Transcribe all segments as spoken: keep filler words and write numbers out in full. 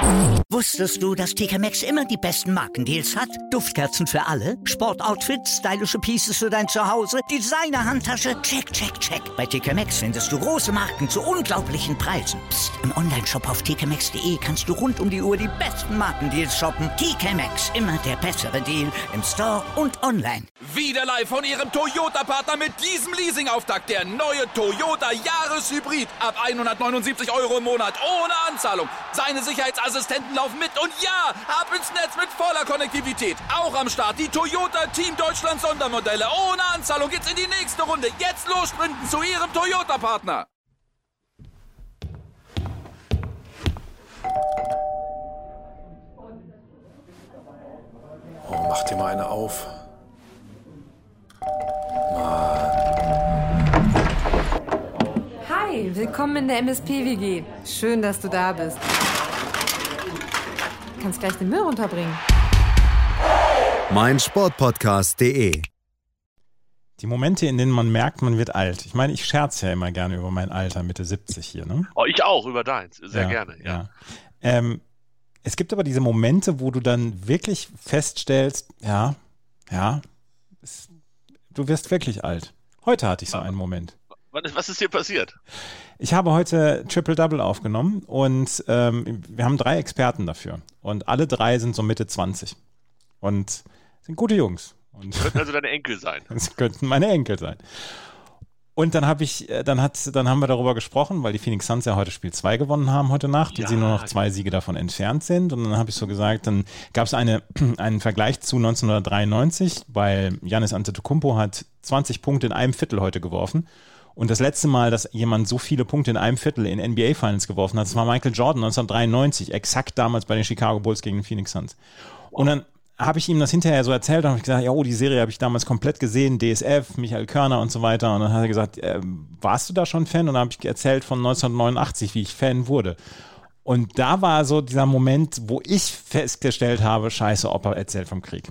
Wusstest du, dass T K Maxx immer die besten Markendeals hat? Duftkerzen für alle, Sportoutfits, stylische Pieces für dein Zuhause, Designer-Handtasche, check, check, check. Bei T K Maxx findest du große Marken zu unglaublichen Preisen. Psst. Im Onlineshop auf t k maxx punkt d e kannst du rund um die Uhr die besten Markendeals shoppen. T K Maxx, immer der bessere Deal im Store und online. Wieder live von Ihrem Toyota-Partner mit diesem Leasing-Auftakt. Der neue Toyota Jahreshybrid. Ab hundertneunundsiebzig Euro im Monat. Ohne Anzahlung. Seine Sicherheitsassistenten laufen mit. Und ja, ab ins Netz mit voller Konnektivität. Auch am Start die Toyota Team Deutschland Sondermodelle. Ohne Anzahlung geht's in die nächste Runde. Jetzt los sprinten zu Ihrem Toyota-Partner. Oh, mach dir mal eine auf. Hi, willkommen in der M S P-W G. Schön, dass du da bist. Du kannst gleich den Müll runterbringen. mein Sportpodcast punkt de Die Momente, in denen man merkt, man wird alt. Ich meine, ich scherze ja immer gerne über mein Alter, Mitte siebzig hier, ne? Oh, ich auch, über deins. Sehr ja, gerne, ja. ja. Ähm, es gibt aber diese Momente, wo du dann wirklich feststellst, ja, ja, es, du wirst wirklich alt. Heute hatte ich so einen Moment. Was ist hier passiert? Ich habe heute Triple-Double aufgenommen und ähm, wir haben drei Experten dafür. Und alle drei sind so Mitte zwanzig. Und sind gute Jungs. Und das könnten also deine Enkel sein. Das könnten meine Enkel sein. Und dann habe ich, dann hat, dann haben wir darüber gesprochen, weil die Phoenix Suns ja heute Spiel zwei gewonnen haben heute Nacht, ja, und sie nur noch zwei Siege davon entfernt sind. Und dann habe ich so gesagt, dann gab es eine, einen Vergleich zu neunzehnhundertdreiundneunzig, weil Giannis Antetokounmpo hat zwanzig Punkte in einem Viertel heute geworfen. Und das letzte Mal, dass jemand so viele Punkte in einem Viertel in N B A Finals geworfen hat, das war Michael Jordan neunzehnhundertdreiundneunzig, exakt damals bei den Chicago Bulls gegen den Phoenix Suns. Wow. Und dann habe ich ihm das hinterher so erzählt und habe gesagt, ja, oh, die Serie habe ich damals komplett gesehen, D S F, Michael Körner und so weiter. Und dann hat er gesagt, äh, warst du da schon Fan? Und dann habe ich erzählt von neunzehnhundertneunundachtzig, wie ich Fan wurde. Und da war so dieser Moment, wo ich festgestellt habe, scheiße, Opa erzählt vom Krieg.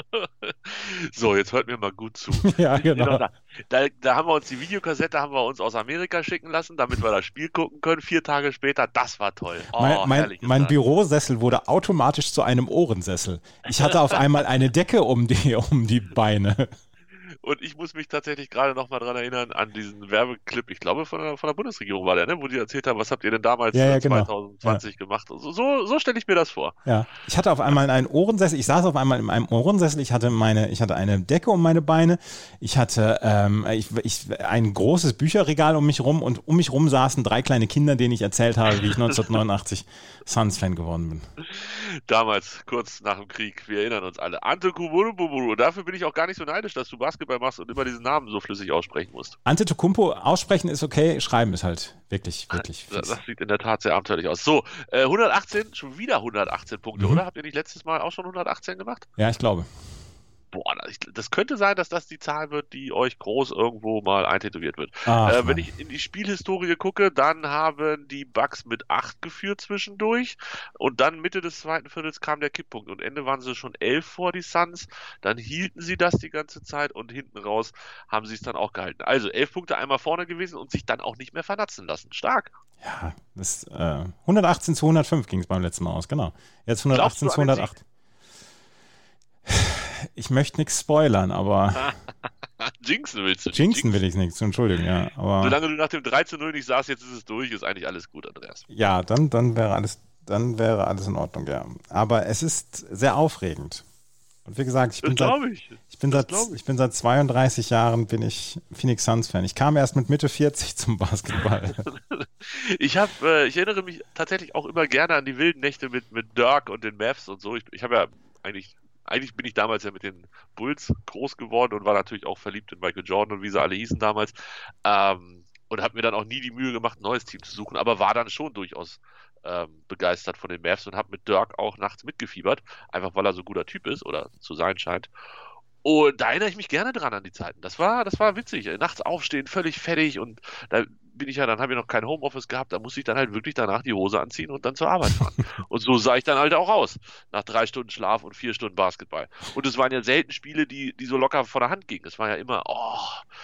So, jetzt hört mir mal gut zu. Ja, genau. Da, da, da haben wir uns die Videokassette haben wir uns aus Amerika schicken lassen, damit wir das Spiel gucken können. Vier Tage später, das war toll. Oh, mein mein, mein Bürosessel wurde automatisch zu einem Ohrensessel. Ich hatte auf einmal eine Decke um die, um die Beine. Und ich muss mich tatsächlich gerade noch mal dran erinnern an diesen Werbeclip, ich glaube von der, von der Bundesregierung war der, ne? Wo die erzählt haben, was habt ihr denn damals ja, ja, genau. zwanzig zwanzig ja. gemacht. So, so, so stelle ich mir das vor. Ja, ich hatte auf einmal einen Ohrensessel, ich saß auf einmal in einem Ohrensessel, ich hatte meine, ich hatte eine Decke um meine Beine, ich hatte ähm, ich, ich, ein großes Bücherregal um mich rum und um mich rum saßen drei kleine Kinder, denen ich erzählt habe, wie ich neunzehnhundertneunundachtzig Suns-Fan geworden bin. Damals, kurz nach dem Krieg, wir erinnern uns alle. Antetokounmpo, dafür bin ich auch gar nicht so neidisch, dass du Basketball machst und immer diesen Namen so flüssig aussprechen musst. Antetokounmpo aussprechen ist okay, schreiben ist halt wirklich, wirklich fies. Das sieht in der Tat sehr abenteuerlich aus. So, äh, hundertachtzehn, schon wieder hundertachtzehn Punkte, mhm. oder? Habt ihr nicht letztes Mal auch schon hundertachtzehn gemacht? Ja, ich glaube. Boah, das könnte sein, dass das die Zahl wird, die euch groß irgendwo mal eintätowiert wird. Ach, äh, wenn ich in die Spielhistorie gucke, dann haben die Bucks mit acht geführt zwischendurch und dann Mitte des zweiten Viertels kam der Kipppunkt und Ende waren sie schon elf vor die Suns, dann hielten sie das die ganze Zeit und hinten raus haben sie es dann auch gehalten. Also elf Punkte einmal vorne gewesen und sich dann auch nicht mehr vernatzen lassen. Stark. Ja, das äh, hundertachtzehn zu hundertfünf ging es beim letzten Mal aus, genau. Jetzt hundertachtzehn zu hundertacht. Ich möchte nichts spoilern, aber Jinxen willst du nicht. Jinxen will ich nichts, Entschuldigung, ja. Aber solange du nach dem drei zu null nicht sagst, jetzt ist es durch, ist eigentlich alles gut, Andreas. Ja, dann, dann wäre alles, dann wäre alles in Ordnung, ja. Aber es ist sehr aufregend. Und wie gesagt, ich bin, seit, ich. Ich, bin seit, ich. ich bin seit zweiunddreißig Jahren bin ich Phoenix Suns Fan. Ich kam erst mit Mitte vierzig zum Basketball. ich habe, äh, ich erinnere mich tatsächlich auch immer gerne an die wilden Nächte mit, mit Dirk und den Mavs und so. Ich, ich habe ja eigentlich Eigentlich bin ich damals ja mit den Bulls groß geworden und war natürlich auch verliebt in Michael Jordan und wie sie alle hießen damals. Ähm, und habe mir dann auch nie die Mühe gemacht, ein neues Team zu suchen, aber war dann schon durchaus ähm, begeistert von den Mavs und habe mit Dirk auch nachts mitgefiebert, einfach weil er so ein guter Typ ist oder zu sein scheint. Und da erinnere ich mich gerne dran an die Zeiten. Das war, das war witzig. Nachts aufstehen, völlig fertig und da bin ich ja, dann habe ich noch kein Homeoffice gehabt, da musste ich dann halt wirklich danach die Hose anziehen und dann zur Arbeit fahren. Und so sah ich dann halt auch aus. Nach drei Stunden Schlaf und vier Stunden Basketball. Und es waren ja selten Spiele, die, die so locker vor der Hand gingen. Es war ja immer, oh,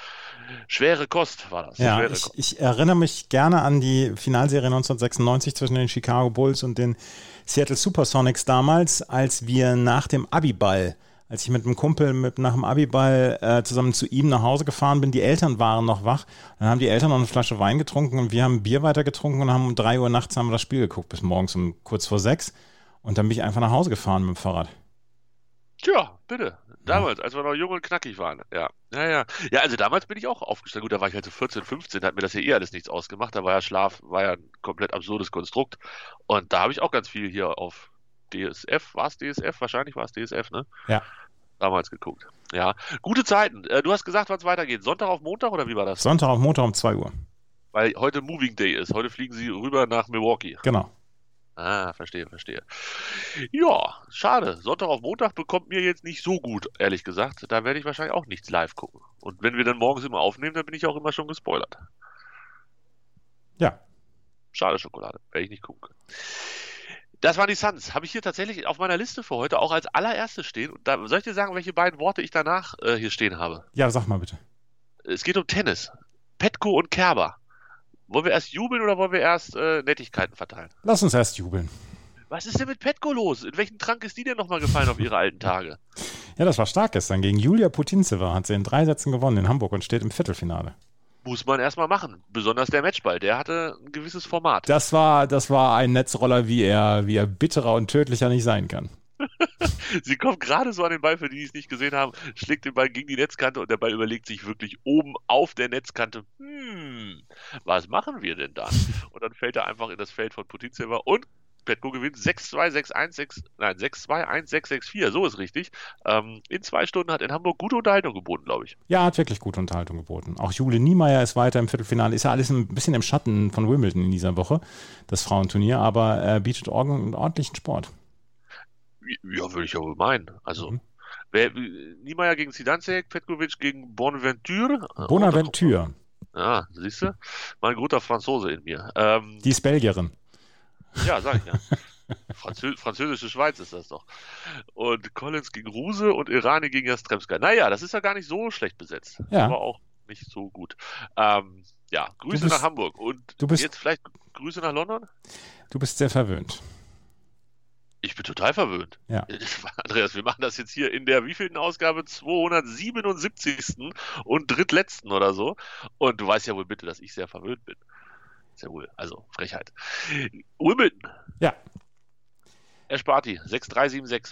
Schwere Kost war das. Ja, Schwere ich, Kost. ich erinnere mich gerne an die Finalserie neunzehnhundertsechsundneunzig zwischen den Chicago Bulls und den Seattle Supersonics damals, als wir nach dem Abiball, als ich mit einem Kumpel mit, nach dem Abiball äh, zusammen zu ihm nach Hause gefahren bin, die Eltern waren noch wach, dann haben die Eltern noch eine Flasche Wein getrunken und wir haben Bier weiter getrunken und haben um drei Uhr nachts haben wir das Spiel geguckt, bis morgens um kurz vor sechs und dann bin ich einfach nach Hause gefahren mit dem Fahrrad. Tja, bitte. Damals, als wir noch jung und knackig waren. Ja, ja, ja. Ja, also damals bin ich auch aufgestanden. Gut, da war ich halt so vierzehn, fünfzehn, da hat mir das ja eh alles nichts ausgemacht. Da war ja Schlaf, war ja ein komplett absurdes Konstrukt. Und da habe ich auch ganz viel hier auf D S F, war es D S F? Wahrscheinlich war es D S F, ne? Ja. Damals geguckt. Ja, gute Zeiten. Äh, du hast gesagt, wann es weitergeht. Sonntag auf Montag oder wie war das? Sonntag auf Montag um zwei Uhr. Weil heute Moving Day ist. Heute fliegen sie rüber nach Milwaukee. Genau. Ah, verstehe, verstehe. Ja, schade. Sonntag auf Montag bekommt mir jetzt nicht so gut, ehrlich gesagt. Da werde ich wahrscheinlich auch nichts live gucken. Und wenn wir dann morgens immer aufnehmen, dann bin ich auch immer schon gespoilert. Ja. Schade Schokolade. Werde ich nicht gucken können. Das waren die Suns. Habe ich hier tatsächlich auf meiner Liste für heute auch als allererstes stehen. Und da soll ich dir sagen, welche beiden Worte ich danach äh, hier stehen habe? Ja, sag mal bitte. Es geht um Tennis. Petko und Kerber. Wollen wir erst jubeln oder wollen wir erst äh, Nettigkeiten verteilen? Lass uns erst jubeln. Was ist denn mit Petko los? In welchen Trank ist die denn nochmal gefallen auf ihre alten Tage? Ja, das war stark gestern. Gegen Julia Putintseva hat sie in drei Sätzen gewonnen in Hamburg und steht im Viertelfinale. Muss man erstmal machen. Besonders der Matchball. Der hatte ein gewisses Format. Das war, das war ein Netzroller, wie er, wie er bitterer und tödlicher nicht sein kann. Sie kommt gerade so an den Ball, für die, die es nicht gesehen haben, schlägt den Ball gegen die Netzkante und der Ball überlegt sich wirklich oben auf der Netzkante, hm, was machen wir denn dann? Und dann fällt er einfach in das Feld von Putintseva und Petko gewinnt sechs zwei, sechs eins, sechs, nein, sechs zwei, eins sechs, sechs vier, so ist richtig. Ähm, in zwei Stunden hat in Hamburg gute Unterhaltung geboten, glaube ich. Ja, hat wirklich gute Unterhaltung geboten. Auch Jule Niemeyer ist weiter im Viertelfinale. Ist ja alles ein bisschen im Schatten von Wimbledon in dieser Woche, das Frauenturnier, aber äh, bietet einen ordentlichen Sport. Ja, würde ich ja wohl meinen. Also, Mhm. wer, Niemeyer gegen Zidansek, Petkovic gegen Bonaventure. Bonaventure. Ja, siehst du? Mein guter Franzose in mir. Ähm, Die ist Belgierin. ja, sag ich ja. Franzö französische Schweiz ist das doch. Und Collins gegen Ruse und Irani gegen Jastremska. Naja, das ist ja gar nicht so schlecht besetzt. Ja. Aber auch nicht so gut. Ähm, ja, Grüße bist- nach Hamburg. Und du bist- jetzt vielleicht Grüße nach London? Du bist sehr verwöhnt. Ich bin total verwöhnt. Ja. Andreas, wir machen das jetzt hier in der wievielten Ausgabe? zweihundertsiebenundsiebzigsten und drittletzten oder so. Und du weißt ja wohl bitte, dass ich sehr verwöhnt bin. Ist ja wohl, also Frechheit. Wimbledon. Ja. Esparti, sechs drei, sieben sechs.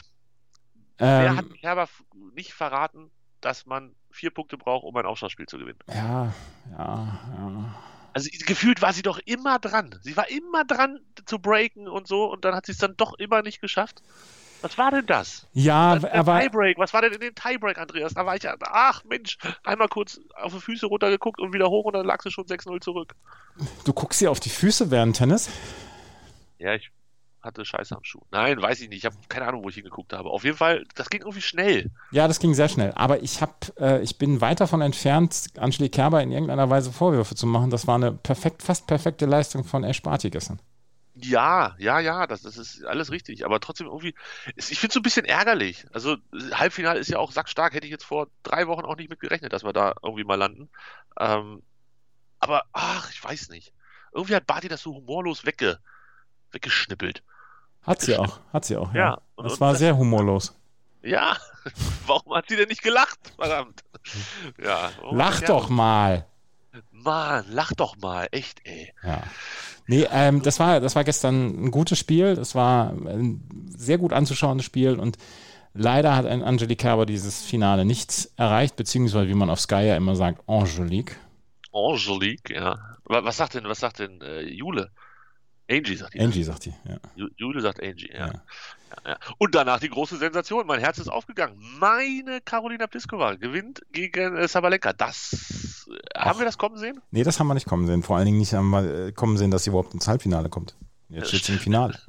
Wer hat Ähm, Kerber nicht verraten, dass man vier Punkte braucht, um ein Aufschlagspiel zu gewinnen? ja, ja, ja. Also gefühlt war sie doch immer dran. Sie war immer dran zu breaken und so und dann hat sie es dann doch immer nicht geschafft. Was war denn das? Ja, Der aber Tiebreak, was war denn in dem Tiebreak, Andreas? Da war ich ja, ach Mensch, einmal kurz auf die Füße runtergeguckt und wieder hoch und dann lag sie schon sechs null zurück. du guckst dir auf die Füße während Tennis. Ja, ich hatte Scheiße am Schuh. Nein, weiß ich nicht. Ich habe keine Ahnung, wo ich hingeguckt habe. Auf jeden Fall, das ging irgendwie schnell. Ja, das ging sehr schnell. Aber ich hab, äh, ich bin weit davon entfernt, Angelique Kerber in irgendeiner Weise Vorwürfe zu machen. Das war eine perfekt, fast perfekte Leistung von Esparti gestern. Ja, ja, ja, das, das ist alles richtig. Aber trotzdem irgendwie, es- ich finde es so ein bisschen ärgerlich. Also Halbfinale ist ja auch sackstark. Hätte ich jetzt vor drei Wochen auch nicht mit gerechnet, dass wir da irgendwie mal landen. Ähm, aber, ach, ich weiß nicht. Irgendwie hat Barty das so humorlos wegge, weggeschnippelt. Hat sie auch, hat sie auch. Ja, Ja, und- das und war das- sehr humorlos. Ja, warum hat sie denn nicht gelacht? Verdammt. Ja, warum Lach hat- doch mal. Mann, lach doch mal. Echt, ey. Ja. Nee, ähm, das war, das war gestern ein gutes Spiel. Das war ein sehr gut anzuschauendes Spiel und leider hat ein Angelique Kerber dieses Finale nicht erreicht, beziehungsweise wie man auf Sky ja immer sagt, Angelique. Angelique, ja. Wa- Was sagt denn, was sagt denn äh, Jule? Angie sagt die. Angie sagt die, ja. Ju- Jule sagt Angie, ja. Ja. Ja, ja. Und danach die große Sensation. Mein Herz ist aufgegangen. Meine Carolina Pliskova gewinnt gegen äh, Sabalenka. Das äh, haben wir das kommen sehen? Nee, das haben wir nicht kommen sehen. Vor allen Dingen nicht haben wir äh, kommen sehen, dass sie überhaupt ins Halbfinale kommt. Jetzt steht sie im Finale.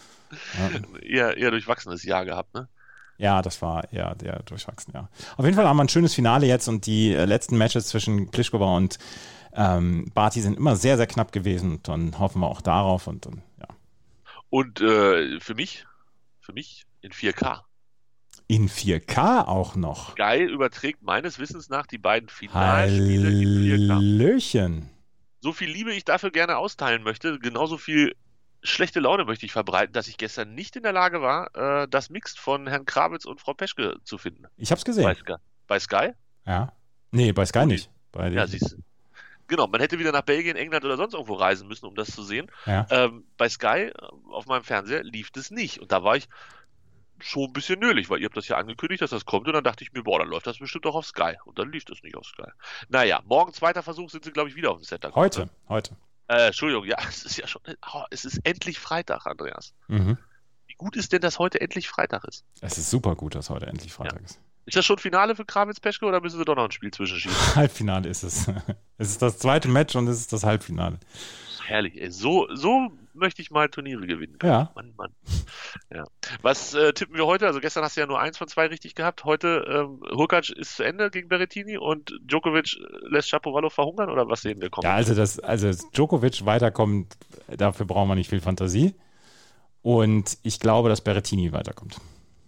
Ja. Eher, eher durchwachsenes Jahr gehabt, ne? Ja, das war eher der durchwachsen, ja. Auf jeden Fall haben wir ein schönes Finale jetzt und die äh, letzten Matches zwischen Pliskova und ähm, Barty sind immer sehr, sehr knapp gewesen. Und dann hoffen wir auch darauf und dann, ja. Und äh, für mich, für mich in vier K. In vier K auch noch. Sky überträgt meines Wissens nach die beiden Finalspiele in vier K. Hallöchen. So viel Liebe ich dafür gerne austeilen möchte, genauso viel schlechte Laune möchte ich verbreiten, dass ich gestern nicht in der Lage war, äh, das Mixed von Herrn Krawitz und Frau Peschke zu finden. Ich hab's gesehen. Bei Sky? Bei Sky? Ja. Nee, bei Sky nicht. Bei Ja, siehst du. Genau, man hätte wieder nach Belgien, England oder sonst irgendwo reisen müssen, um das zu sehen. Ja. Ähm, bei Sky, auf meinem Fernseher, lief das nicht. Und da war ich schon ein bisschen nölig, weil ihr habt das ja angekündigt, dass das kommt. Und dann dachte ich mir, boah, dann läuft das bestimmt auch auf Sky. Und dann lief das nicht auf Sky. Naja, morgen zweiter Versuch sind sie, glaube ich, wieder auf dem Center. Heute, heute. Äh, Entschuldigung, ja, es ist ja schon, oh, es ist endlich Freitag, Andreas. Mhm. Wie gut ist denn, dass heute endlich Freitag ist? Es ist super gut, dass heute endlich Freitag Ja. ist. Ist das schon Finale für Krawitz-Peschke oder müssen sie doch noch ein Spiel zwischenschieben? Halbfinale ist es. Es ist das zweite Match und es ist das Halbfinale. Herrlich, ey. So, so möchte ich mal Turniere gewinnen können. Ja. Mann, Mann. Ja. Was äh, tippen wir heute? Also gestern hast du ja nur eins von zwei richtig gehabt. Heute ähm, Hurkacz ist zu Ende gegen Berrettini und Djokovic lässt Shapovalov verhungern oder was sehen wir kommen? Ja, also dass also Djokovic weiterkommt, dafür brauchen wir nicht viel Fantasie. Und ich glaube, dass Berrettini weiterkommt.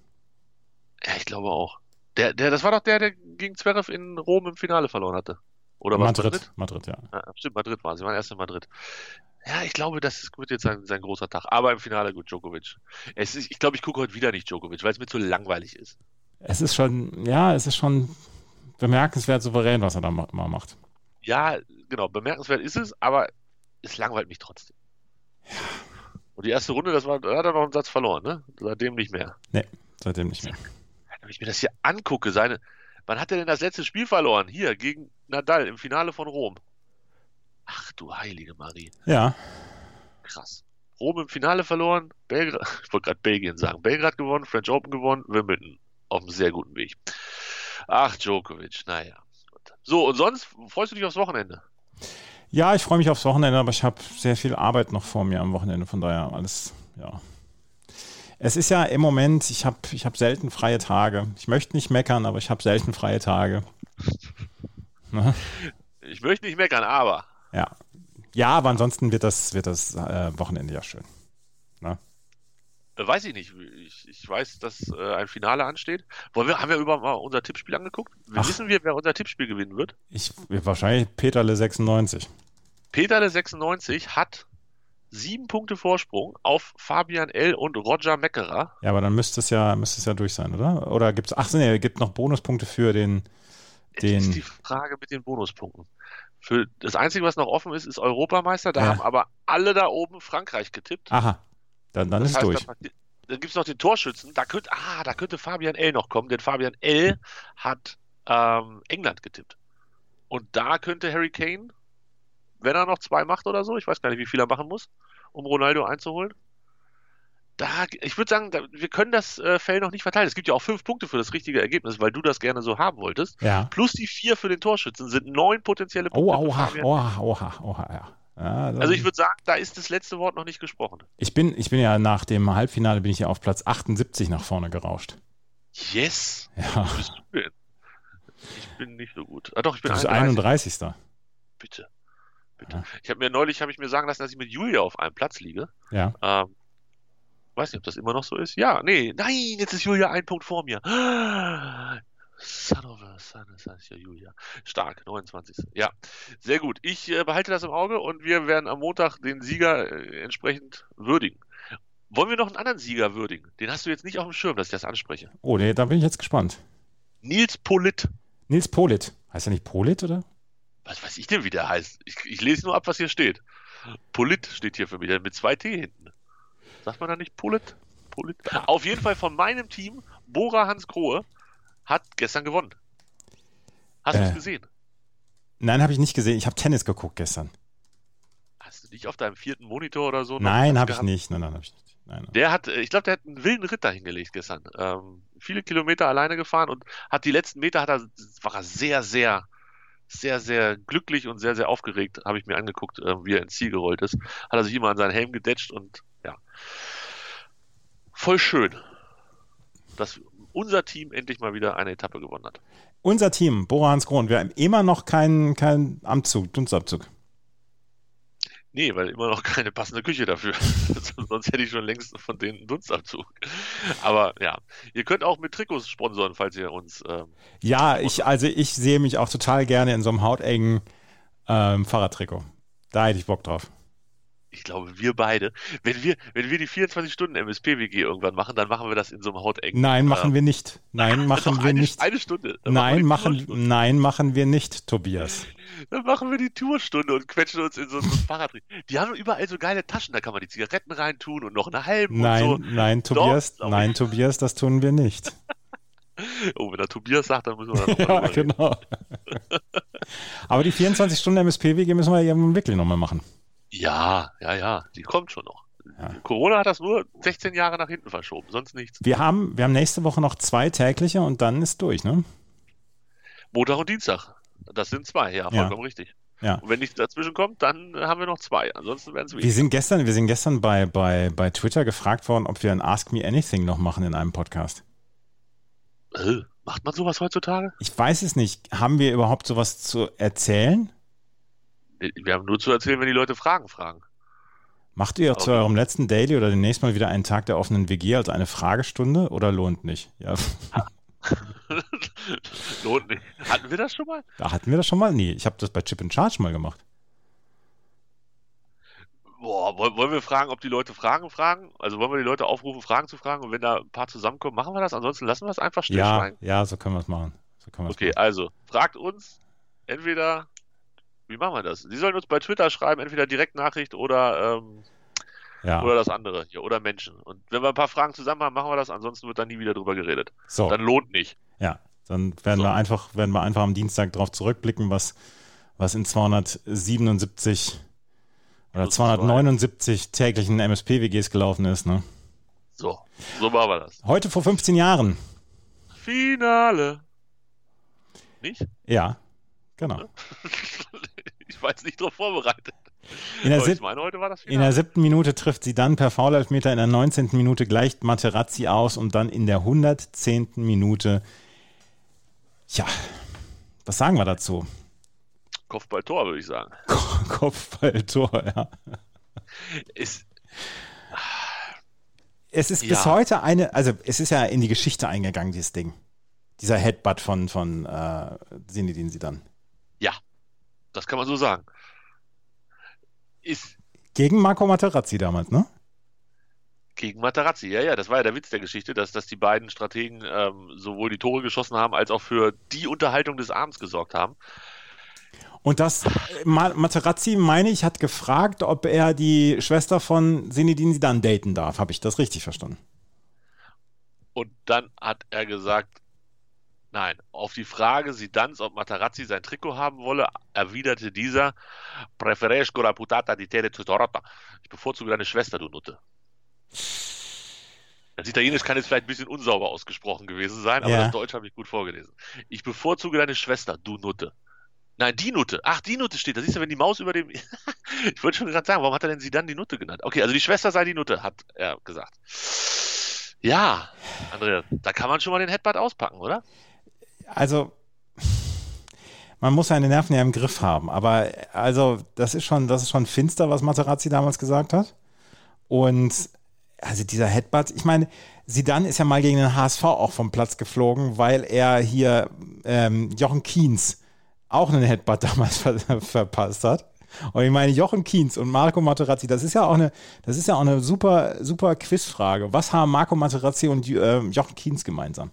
Ja, ich glaube auch. Der, der, das war doch der, der gegen Zverev in Rom im Finale verloren hatte. Oder was? Madrid, Madrid, ja. Ja, stimmt, Madrid war. Sie waren erst in Madrid. Ja, ich glaube, das ist- wird jetzt sein, sein großer Tag. Aber im Finale gut, Djokovic. Es ist, ich glaube, ich gucke heute wieder nicht Djokovic, weil es mir zu langweilig ist. Es ist schon, ja, es ist schon bemerkenswert souverän, was er da ma- mal macht. Ja, genau, bemerkenswert ist es, aber es langweilt mich trotzdem. Und die erste Runde, das war, da hat er noch einen Satz verloren, ne? Seitdem nicht mehr. Nee, seitdem nicht mehr. Wenn ich mir das hier angucke, seine, wann hat er denn das letzte Spiel verloren? Hier, gegen Nadal im Finale von Rom. Ach du heilige Marie. Ja, Krass. Rom im Finale verloren, Belgrad, ich wollte gerade Belgien sagen, Belgrad gewonnen, French Open gewonnen, Wimbledon auf einem sehr guten Weg. Ach, Djokovic, naja. Gut. So, und sonst freust du dich aufs Wochenende? ja, ich freue mich aufs Wochenende, aber ich habe sehr viel Arbeit noch vor mir am Wochenende, von daher alles, ja. Es ist ja im Moment, ich habe ich hab selten freie Tage. Ich möchte nicht meckern, aber ich habe selten freie Tage. Ne? Ich möchte nicht meckern, aber Ja. Ja, aber ansonsten wird das, wird das äh, Wochenende ja schön. Ne? äh, weiß ich nicht. Ich, ich weiß, dass äh, ein Finale ansteht. Wollen wir, haben wir überhaupt mal unser Tippspiel angeguckt? Ach. Wissen wir, wer unser Tippspiel gewinnen wird? Ich wahrscheinlich Peterle sechsundneunzig. Peterle sechsundneunzig hat sieben Punkte Vorsprung auf Fabian L. und Roger Meckerer. Ja, aber dann müsste es ja, müsste es ja durch sein, oder? Oder gibt's, ach nee, gibt noch Bonuspunkte für den, Jetzt ist den, die Frage mit den Bonuspunkten. Für das Einzige, was noch offen ist, ist Europameister. Da Ja. haben aber alle da oben Frankreich getippt. aha, dann, dann Das ist heißt, durch. Da, dann gibt es noch den Torschützen. Da könnte, ah, da könnte Fabian L. noch kommen, denn Fabian L. hat ähm, England getippt. Und da könnte Harry Kane, wenn er noch zwei macht oder so, ich weiß gar nicht, wie viel er machen muss, um Ronaldo einzuholen. Da, ich würde sagen, da, wir können das äh, Feld noch nicht verteilen. Es gibt ja auch fünf Punkte für das richtige Ergebnis, weil du das gerne so haben wolltest. Ja. Plus die vier für den Torschützen sind neun potenzielle Oh, Punkte. für oha, Fabian. oha, oha, oha, ja. ja dann, Also ich würde sagen, da ist das letzte Wort noch nicht gesprochen. ich bin, ich bin ja nach dem Halbfinale bin ich ja auf Platz achtundsiebzig nach vorne gerauscht. Yes! Ja, Wo bist du denn? Ich bin nicht so gut. Ah doch, ich bin du bist einunddreißig. einunddreißigster Bitte. Bitte. Ja. Ich habe mir neulich habe ich mir sagen lassen, dass ich mit Julia auf einem Platz liege. Ja. Ähm, weiß nicht, ob das immer noch so ist. Ja, nee, nein, jetzt ist Julia ein Punkt vor mir. Son of a son, das heißt ja Julia. Stark, neunundzwanzig. Ja, sehr gut. Ich äh, behalte das im Auge und wir werden am Montag den Sieger äh, entsprechend würdigen. Wollen wir noch einen anderen Sieger würdigen? Den hast du jetzt nicht auf dem Schirm, dass ich das anspreche. Oh, nee, da bin ich jetzt gespannt. Nils Politt. Nils Polit. Heißt er nicht Polit, oder? Was weiß ich denn, wie der heißt? Ich, ich lese nur ab, was hier steht. Polit steht hier für mich, mit zwei T hinten. Sagt man da nicht Polit? Polit? Auf jeden Fall von meinem Team, Bora Hansgrohe, hat gestern gewonnen. Hast du Äh. es gesehen? Nein, habe ich nicht gesehen. Ich habe Tennis geguckt gestern. Hast du nicht auf deinem vierten Monitor oder so? noch Nein, was habe ich gehabt? nicht. Nein, nein, habe ich nicht. Nein, nein. Der hat, äh, ich glaube, der hat einen wilden Ritt da hingelegt gestern. Ähm, viele Kilometer alleine gefahren und hat die letzten Meter, hat er, war er sehr, sehr, sehr, sehr glücklich und sehr, sehr aufgeregt, habe ich mir angeguckt, äh, wie er ins Ziel gerollt ist. Hat er sich immer an seinen Helm gedetscht und ja, voll schön, dass unser Team endlich mal wieder eine Etappe gewonnen hat. Unser Team, Bora Hansgrohe, wir haben immer noch keinen keinen Amtzug, Dunstabzug. Nee, weil immer noch keine passende Küche dafür. Sonst hätte ich schon längst von denen einen Dunstabzug. Aber ja, ihr könnt auch mit Trikots sponsoren, falls ihr uns... Ähm, ja, ich, also ich sehe mich auch total gerne in so einem hautengen ähm, Fahrradtrikot. Da hätte ich Bock drauf. Ich glaube, wir beide. Wenn wir, wenn wir die vierundzwanzig Stunden M S P W G irgendwann machen, dann machen wir das in so einem hautengen... Nein, machen äh, wir nicht. Nein, machen wir eine, nicht. Eine Stunde. Dann Nein, machen, machen, nein, machen wir nicht, Tobias. Dann machen wir die Tourstunde und quetschen uns in so, so ein Fahrrad. Die haben überall so geile Taschen, da kann man die Zigaretten reintun und noch eine halbe Nein, und so. nein, Tobias, Doch, nein, Tobias, das tun wir nicht. Oh, wenn der Tobias sagt, dann müssen wir da nochmal Ja, genau. Aber die vierundzwanzig Stunden M S P W G müssen wir irgendwann wirklich nochmal machen. Ja, ja, ja, die kommt schon noch. Ja. Corona hat das nur sechzehn Jahre nach hinten verschoben, sonst nichts. Wir haben, wir haben nächste Woche noch zwei tägliche und dann ist durch, ne? Montag und Dienstag. Das sind zwei, ja, vollkommen Ja. richtig. Ja. Und wenn nichts dazwischen kommt, dann haben wir noch zwei. Ansonsten werden es Wir weniger. sind gestern, wir sind gestern bei, bei, bei Twitter gefragt worden, ob wir ein Ask Me Anything noch machen in einem Podcast. Äh, macht man sowas heutzutage? Ich weiß es nicht. Haben wir überhaupt sowas zu erzählen? Wir haben nur zu erzählen, wenn die Leute Fragen fragen. Macht ihr zu eurem letzten Daily oder demnächst mal wieder einen Tag der offenen W G als eine Fragestunde oder lohnt nicht? Ja. Lohnt nicht. Hatten wir das schon mal? Da hatten wir das schon mal? Nee, ich habe das bei Chip and Charge mal gemacht. Boah, wollen wollen wir fragen, ob die Leute Fragen fragen? Also wollen wir die Leute aufrufen, Fragen zu fragen? Und wenn da ein paar zusammenkommen, machen wir das? Ansonsten lassen wir es einfach Ja, stillschweigen. ja, so können wir es machen. So können wir's Okay, also fragt uns entweder, wie machen wir das? Sie sollen uns bei Twitter schreiben, entweder Direktnachricht oder, ähm, machen. Ja. oder das andere hier, oder Menschen. Und wenn wir ein paar Fragen zusammen haben, machen wir das, ansonsten wird da nie wieder drüber geredet. So. Dann lohnt nicht. Ja, dann werden So. wir einfach, werden wir einfach am Dienstag darauf zurückblicken, was, was in zweihundertsiebenundsiebzig oder Plus zweihundertneunundsiebzig täglichen M S P W Gs gelaufen ist. Ne? So, so machen wir das. Heute vor fünfzehn Jahren. Finale. Nicht? Ja, genau. Ich war jetzt nicht drauf vorbereitet. In der, Aber ich sieb- meine, heute war das in der Finale. siebten Minute trifft sie dann per Foul-Elfmeter, in der neunzehnten Minute gleicht Materazzi aus und dann in der hundertzehnten Minute, ja, was sagen wir dazu? Kopfballtor, würde ich sagen. Kopfballtor, ja. Ist, Es ist Ja. bis heute eine, also es ist ja in die Geschichte eingegangen, dieses Ding. Dieser Headbutt von, von äh, Zinedine Zidane. ja, das kann man so sagen. Ist Gegen Marco Materazzi damals, ne? gegen Materazzi, ja, ja, das war ja der Witz der Geschichte, dass, dass die beiden Strategen ähm, sowohl die Tore geschossen haben, als auch für die Unterhaltung des Abends gesorgt haben. Und das, äh, Ma- Materazzi, meine ich, hat gefragt, ob er die Schwester von Zinedine Zidane daten darf. Habe ich das richtig verstanden? Und dann hat er gesagt, nein, auf die Frage Zidans, ob Materazzi sein Trikot haben wolle, erwiderte dieser, preferesco la putata di te torta. Ich bevorzuge deine Schwester, du Nutte. Das Italienisch kann jetzt vielleicht ein bisschen unsauber ausgesprochen gewesen sein, aber Ja. das Deutsch habe ich gut vorgelesen. Ich bevorzuge deine Schwester, du Nutte. Nein, die Nutte. Ach, die Nutte steht. Da siehst du, wenn die Maus über dem... Ich wollte schon gerade sagen, warum hat er denn sie dann die Nutte genannt? Okay, also die Schwester sei die Nutte, hat er gesagt. Ja, Andreas, da kann man schon mal den Headbutt auspacken, oder? Also, man muss seine Nerven ja im Griff haben. Aber also, das ist schon, das ist schon finster, was Materazzi damals gesagt hat. Und also dieser Headbutt, ich meine, Zidane ist ja mal gegen den H S V auch vom Platz geflogen, weil er hier ähm, Jochen Kienz auch einen Headbutt damals ver verpasst hat. Und ich meine, Jochen Kienz und Marco Materazzi, das ist ja auch eine, das ist ja auch eine super, super Quizfrage. Was haben Marco Materazzi und äh, Jochen Kienz gemeinsam?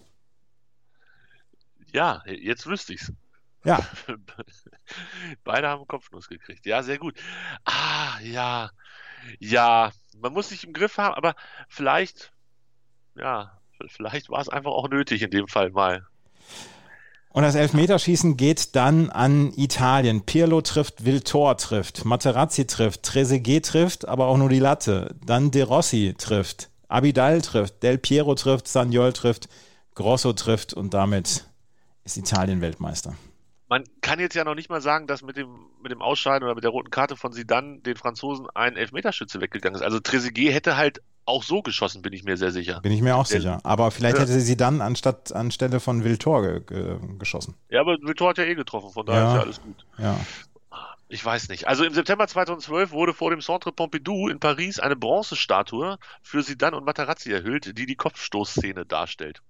Ja, jetzt wüsste ich's. Ja, Beide haben Kopfnuss gekriegt. Ja, sehr gut. Ah, ja. Ja, man muss sich im Griff haben, aber vielleicht, ja, vielleicht war es einfach auch nötig in dem Fall mal. und das Elfmeterschießen geht dann an Italien. Pirlo trifft, Viltor trifft, Materazzi trifft, Trezeguet trifft, aber auch nur die Latte. Dann De Rossi trifft, Abidal trifft, Del Piero trifft, Sagnol trifft, Grosso trifft und damit ist Italien Weltmeister. Man kann jetzt ja noch nicht mal sagen, dass mit dem, mit dem Ausscheiden oder mit der roten Karte von Zidane den Franzosen ein Elfmeterschütze weggegangen ist. Also Trezeguet hätte halt auch so geschossen, bin ich mir sehr sicher. Bin ich mir auch Der- sicher. Aber vielleicht Ja. hätte sie dann anstatt anstelle von Viltor ge ge geschossen. Ja, aber Viltor hat ja eh getroffen, von daher Ja. ist ja alles gut. Ja. Ich weiß nicht. Also im September zweitausendzwölf wurde vor dem Centre Pompidou in Paris eine Bronzestatue für Zidane und Materazzi erhöht, die die Kopfstoßszene darstellt.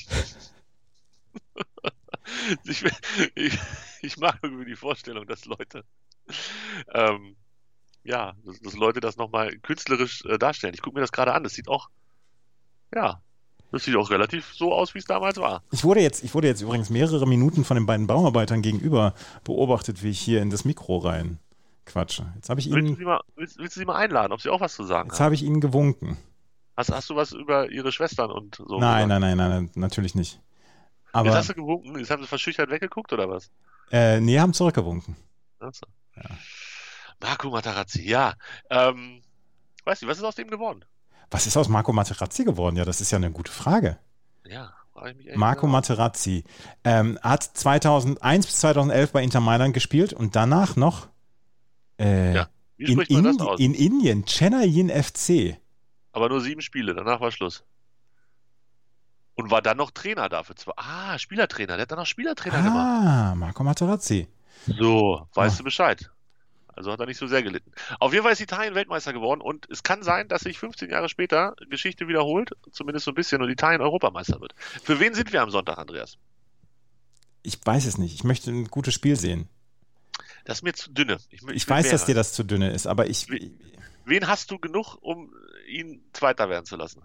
ich, ich, ich mag irgendwie die Vorstellung, dass Leute ähm, ja, dass, dass Leute das nochmal künstlerisch äh, darstellen. Ich gucke mir das gerade an. Das sieht auch, ja, das sieht auch relativ so aus, wie es damals war. Ich wurde jetzt, ich wurde jetzt übrigens mehrere Minuten von den beiden Bauarbeitern gegenüber beobachtet, wie ich hier in das Mikro rein quatsche. Jetzt habe ich Willst du, ihnen, sie mal, willst, willst du sie mal einladen, ob sie auch was zu sagen jetzt haben? habe ich ihnen gewunken. Hast, hast du was über ihre Schwestern und so Nein, gesagt? nein, nein, nein, natürlich nicht. Jetzt Aber, hast du gewunken, jetzt haben sie verschüchtert weggeguckt oder was? äh, nee, haben zurückgewunken. Also. Ja. Marco Materazzi, ja. Ähm, weißt du, was ist aus dem geworden? Was ist aus Marco Materazzi geworden? Ja, das ist ja eine gute Frage. Ja, frage ich mich echt. Marco genau. Materazzi ähm, hat zweitausendeins bis zweitausendelf bei Inter Mailand gespielt und danach noch äh, Ja. Wie in, spricht man das Indi- aus? in Indien, Chennai F C. Aber nur sieben Spiele, danach war Schluss. Und war dann noch Trainer dafür. Zwar. Ah, Spielertrainer, der hat dann noch Spielertrainer gemacht. Ah, Marco Materazzi. So, weißt Ah. du Bescheid. Also hat er nicht so sehr gelitten. Auf jeden Fall ist Italien Weltmeister geworden und es kann sein, dass sich fünfzehn Jahre später Geschichte wiederholt, zumindest so ein bisschen, und Italien Europameister wird. Für wen sind wir am Sonntag, Andreas? Ich weiß es nicht. Ich möchte ein gutes Spiel sehen. Das ist mir zu dünne. Ich, Ich weiß, dass dir das zu dünne ist, aber ich. Wie- Wen hast du genug, um ihn Zweiter werden zu lassen?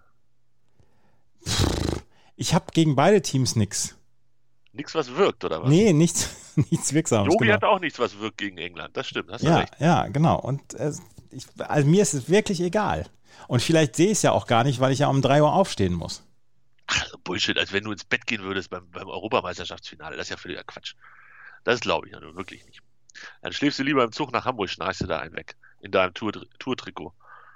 Ich habe gegen beide Teams nichts. Nichts, was wirkt, oder was? Nee, nichts, nichts Wirksames. Jogi Genau. hat auch nichts, was wirkt gegen England. Das stimmt, hast du Ja, recht. ja, genau. Und äh, ich, also mir ist es wirklich egal. Und vielleicht sehe ich es ja auch gar nicht, weil ich ja um drei Uhr aufstehen muss. Ach, Bullshit, als wenn du ins Bett gehen würdest beim, beim Europameisterschaftsfinale. Das ist ja völliger Quatsch. Das glaube ich ja nun wirklich nicht. Dann schläfst du lieber im Zug nach Hamburg, schnarchst du da einen weg. In deinem Tour, Tour-Trikot.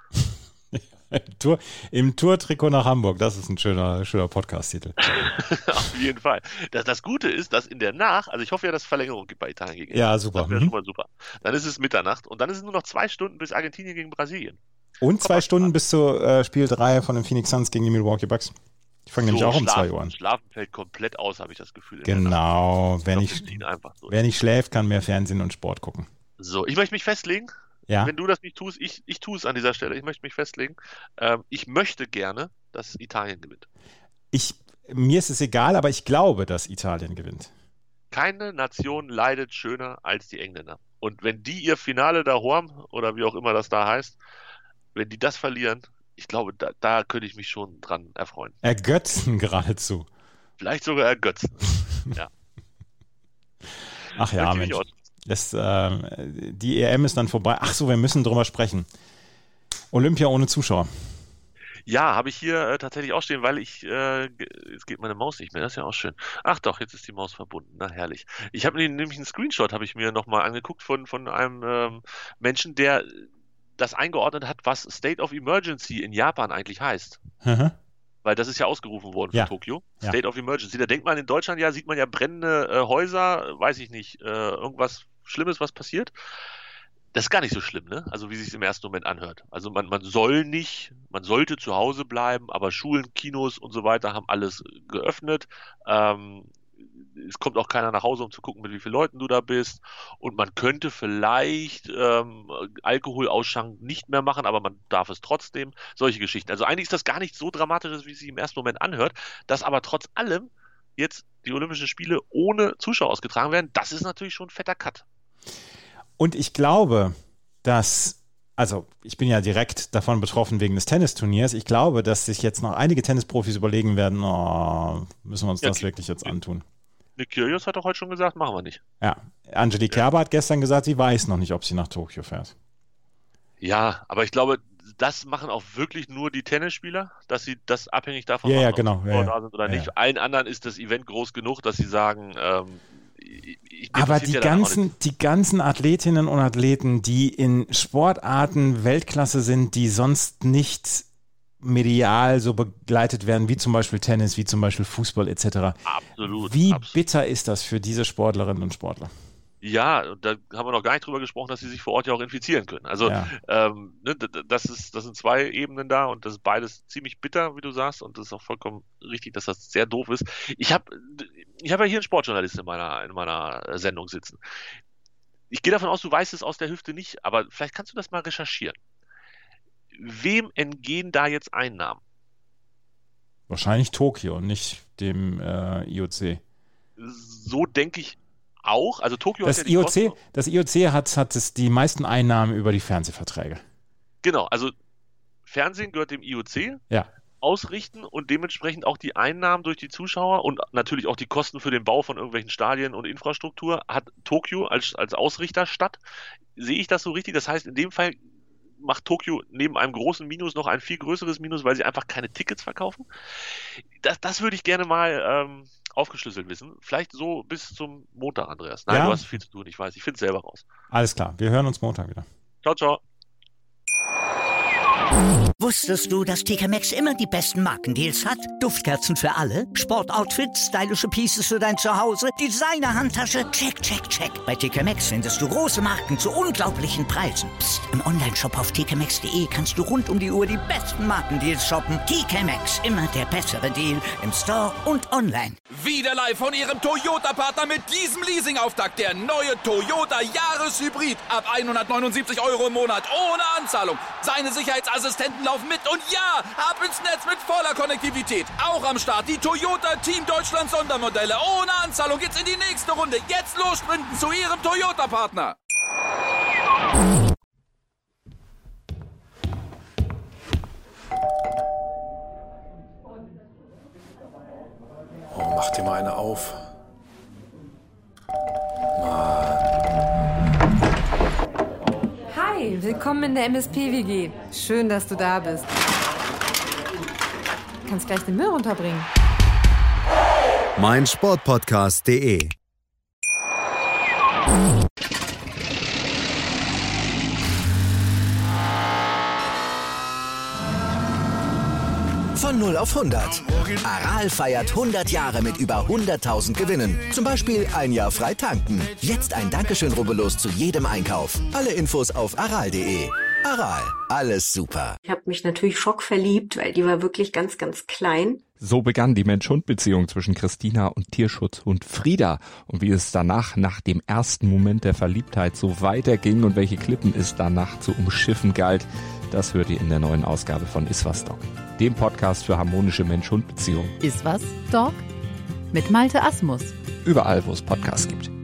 Tour, Im Tour-Trikot nach Hamburg, das ist ein schöner, schöner Podcast-Titel. Auf jeden Fall. Das, das Gute ist, dass in der Nacht, also ich hoffe ja, dass es Verlängerung gibt bei Italien gegen Ja, England. super. Das wäre Mhm. schon mal super. Dann ist es Mitternacht und dann ist es nur noch zwei Stunden bis Argentinien gegen Brasilien. Und zwei mal Stunden spannend. bis zu äh, Spiel drei von den Phoenix Suns gegen die Milwaukee Bucks. Die fangen nämlich auch um zwei schlafen, Uhr an. Schlafen fällt komplett aus, habe ich das Gefühl. in der Nacht. Genau. Wer Ich nicht, glaub, wir ziehen einfach durch. wer nicht schläft, kann mehr Fernsehen und Sport gucken. So, ich möchte mich festlegen. Ja. Wenn du das nicht tust, ich, ich tue es an dieser Stelle. Ich möchte mich festlegen. Ähm, ich möchte gerne, dass Italien gewinnt. Ich, mir ist es egal, aber ich glaube, dass Italien gewinnt. Keine Nation leidet schöner als die Engländer. Und wenn die ihr Finale da haben, oder wie auch immer das da heißt, wenn die das verlieren, ich glaube, da, da könnte ich mich schon dran erfreuen. Ergötzen geradezu. Vielleicht sogar ergötzen. Ja. Ach ja, Möchte ich Mensch. auch. Das, äh, die E M ist dann vorbei. Ach so, wir müssen drüber sprechen. Olympia ohne Zuschauer. Ja, habe ich hier äh, tatsächlich auch stehen, weil ich, äh, ge- jetzt geht meine Maus nicht mehr, das ist ja auch schön. Ach doch, jetzt ist die Maus verbunden, na herrlich. Ich habe nämlich einen Screenshot, habe ich mir nochmal angeguckt von, von einem ähm, Menschen, der das eingeordnet hat, was State of Emergency in Japan eigentlich heißt. Mhm. Weil das ist ja ausgerufen worden für Ja. Tokio. Ja. State of Emergency. Da denkt man in Deutschland ja, sieht man ja brennende äh, Häuser, weiß ich nicht, äh, irgendwas Schlimmes, was passiert. Das ist gar nicht so schlimm, ne? Also wie sich es im ersten Moment anhört. Also man, man soll nicht, man sollte zu Hause bleiben, aber Schulen, Kinos und so weiter haben alles geöffnet. Ähm, es kommt auch keiner nach Hause, um zu gucken, mit wie vielen Leuten du da bist. Und man könnte vielleicht ähm, Alkoholausschank nicht mehr machen, aber man darf es trotzdem. Solche Geschichten. Also eigentlich ist das gar nicht so dramatisch, wie es sich im ersten Moment anhört. Dass aber trotz allem jetzt die Olympischen Spiele ohne Zuschauer ausgetragen werden, das ist natürlich schon ein fetter Cut. Und ich glaube, dass, also ich bin ja direkt davon betroffen wegen des Tennisturniers. Ich glaube, dass sich jetzt noch einige Tennisprofis überlegen werden, oh, müssen wir uns Ja, das die- wirklich jetzt antun. Nick Kyrgios hat doch heute schon gesagt, machen wir nicht. Ja, Angelique Kerber hat gestern gesagt, sie weiß noch nicht, ob sie nach Tokio fährt. Ja, aber ich glaube, das machen auch wirklich nur die Tennisspieler, dass sie das abhängig davon Ja, machen, ja, ob genau, Zuschauer ja, da sind oder ja, nicht. ja. Allen anderen ist das Event groß genug, dass sie sagen, ähm, ich, ich Aber interessiert die ja dann auch nicht. ganzen, die ganzen Athletinnen und Athleten, die in Sportarten Weltklasse sind, die sonst nicht medial so begleitet werden, wie zum Beispiel Tennis, wie zum Beispiel Fußball et cetera. Absolut. Wie absolut. bitter ist das für diese Sportlerinnen und Sportler? Ja, und da haben wir noch gar nicht drüber gesprochen, dass sie sich vor Ort ja auch infizieren können. Also Ja. ähm, ne, d- d- das ist, das sind zwei Ebenen da und das ist beides ziemlich bitter, wie du sagst, und das ist auch vollkommen richtig, dass das sehr doof ist. Ich habe ich hab ja hier einen Sportjournalist in meiner, in meiner Sendung sitzen. ich gehe davon aus, du weißt es aus der Hüfte nicht, aber vielleicht kannst du das mal recherchieren. Wem entgehen da jetzt Einnahmen? Wahrscheinlich Tokio und nicht dem äh, I O C. So denke ich auch. Also Tokio das hat ja die I O C, Kosten. Das I O C hat, hat es die meisten Einnahmen über die Fernsehverträge. Genau, also Fernsehen gehört dem I O C. Ja. Ausrichten und dementsprechend auch die Einnahmen durch die Zuschauer und natürlich auch die Kosten für den Bau von irgendwelchen Stadien und Infrastruktur hat Tokio als, als Ausrichter statt. Sehe ich das so richtig? Das heißt, in dem Fall macht Tokio neben einem großen Minus noch ein viel größeres Minus, weil sie einfach keine Tickets verkaufen. Das, das würde ich gerne mal ähm, aufgeschlüsselt wissen. Vielleicht so bis zum Montag, Andreas. Nein, ja. Du hast viel zu tun, ich weiß. Ich finde es selber raus. Alles klar, wir hören uns Montag wieder. Ciao, ciao. Wusstest du, dass T K Maxx immer die besten Markendeals hat? Duftkerzen für alle, Sportoutfits, stylische Pieces für dein Zuhause, Designer-Handtasche, check, check, check. Bei T K Maxx findest du große Marken zu unglaublichen Preisen. Psst. Im Onlineshop auf t k maxx punkt d e kannst du rund um die Uhr die besten Markendeals shoppen. T K Maxx, immer der bessere Deal im Store und online. Wieder live von Ihrem Toyota-Partner mit diesem Leasing-Auftakt. Der neue Toyota Jahreshybrid. Ab hundertneunundsiebzig Euro im Monat ohne Anzahlung. Seine Sicherheitsassistenten laufen mit und ja, ab ins Netz mit voller Konnektivität. Auch am Start die Toyota Team Deutschland Sondermodelle. Ohne Anzahlung geht's in die nächste Runde. Jetzt los sprinten zu Ihrem Toyota-Partner. Oh, mach dir mal eine auf. Hi, willkommen in der M S P-W G. Schön, dass du da bist. Du kannst gleich den Müll runterbringen. mein Sportpodcast punkt de Von null auf hundert. Aral feiert hundert Jahre mit über hunderttausend Gewinnen. Zum Beispiel ein Jahr frei tanken. Jetzt ein Dankeschön, rubbellos zu jedem Einkauf. Alle Infos auf aral punkt de. Aral, alles super. Ich habe mich natürlich schockverliebt, weil die war wirklich ganz, ganz klein. So begann die Mensch-Hund-Beziehung zwischen Christina und Tierschutzhund Frieda. Und wie es danach, nach dem ersten Moment der Verliebtheit, so weiterging und welche Klippen es danach zu umschiffen galt, das hört ihr in der neuen Ausgabe von Iswas Dog, dem Podcast für harmonische Mensch-Hund-Beziehungen. Iswas Dog? Mit Malte Asmus. Überall, wo es Podcasts gibt.